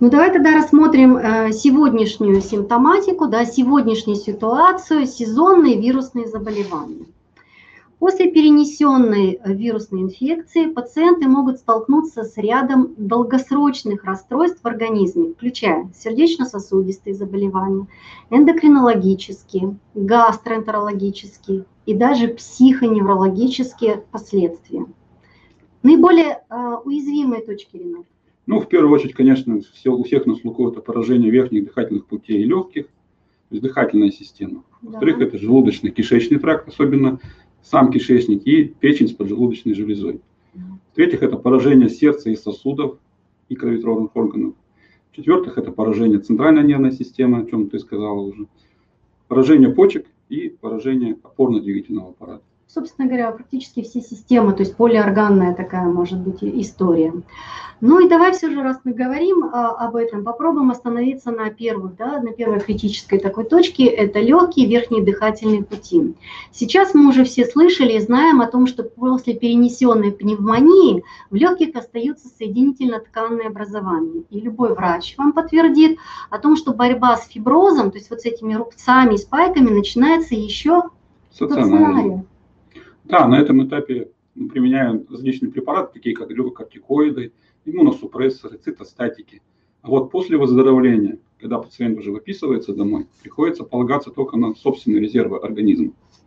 Ну, давай тогда рассмотрим сегодняшнюю симптоматику, да, сегодняшнюю ситуацию, сезонные вирусные заболевания. После перенесенной вирусной инфекции пациенты могут столкнуться с рядом долгосрочных расстройств в организме, включая сердечно-сосудистые заболевания, эндокринологические, гастроэнтерологические и даже психоневрологические последствия. Наиболее уязвимые точки, Ренат? Ну, в первую очередь, конечно, у всех на слуху это поражение верхних дыхательных путей и легких, то есть дыхательная система. Во-вторых, это желудочно-кишечный тракт, особенно сам кишечник и печень с поджелудочной железой. В-третьих, это поражение сердца и сосудов и кроветворных органов. В-четвертых, это поражение центральной нервной системы, о чем ты сказала уже. Поражение почек и поражение опорно-двигательного аппарата. Собственно говоря, практически все системы, то есть полиорганная такая может быть история. Ну и давай все же, раз мы говорим об этом, попробуем остановиться на первых, да, на первой критической такой точке, это легкие верхние дыхательные пути. Сейчас мы уже все слышали и знаем о том, что после перенесенной пневмонии в легких остаются соединительно-тканные образования. И любой врач вам подтвердит о том, что борьба с фиброзом, то есть вот с этими рубцами и спайками, начинается еще в стационаре. Да, на этом этапе мы применяем различные препараты, такие как глюкокортикоиды, иммуносупрессоры, цитостатики. А вот после выздоровления, когда пациент уже выписывается домой, приходится полагаться только на собственные резервы организма.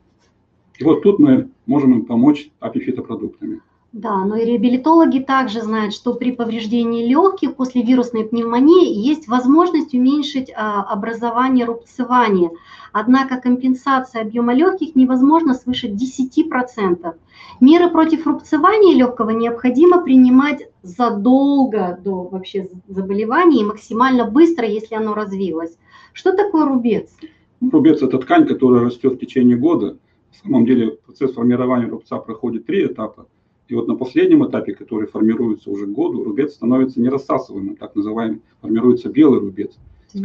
И вот тут мы можем им помочь апифитопродуктами. Да, но и реабилитологи также знают, что при повреждении легких после вирусной пневмонии есть возможность уменьшить образование рубцевания. Однако компенсация объема легких невозможна свыше 10%. Меры против рубцевания легкого необходимо принимать задолго до вообще заболевания и максимально быстро, если оно развилось. Что такое рубец? Рубец – это ткань, которая растет в течение года. На самом деле процесс формирования рубца проходит 3 этапа. И вот на последнем этапе, который формируется уже к году, рубец становится нерассасываемым, так называемый, формируется белый рубец, с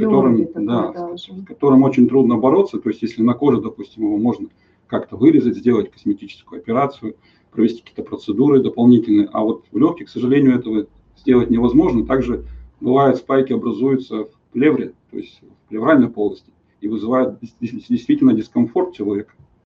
которым очень трудно бороться. То есть если на коже, допустим, его можно как-то вырезать, сделать косметическую операцию, провести какие-то процедуры дополнительные, а вот в легких, к сожалению, этого сделать невозможно. Также бывает, спайки образуются в плевре, то есть в плевральной полости, и вызывают действительно дискомфорт человека.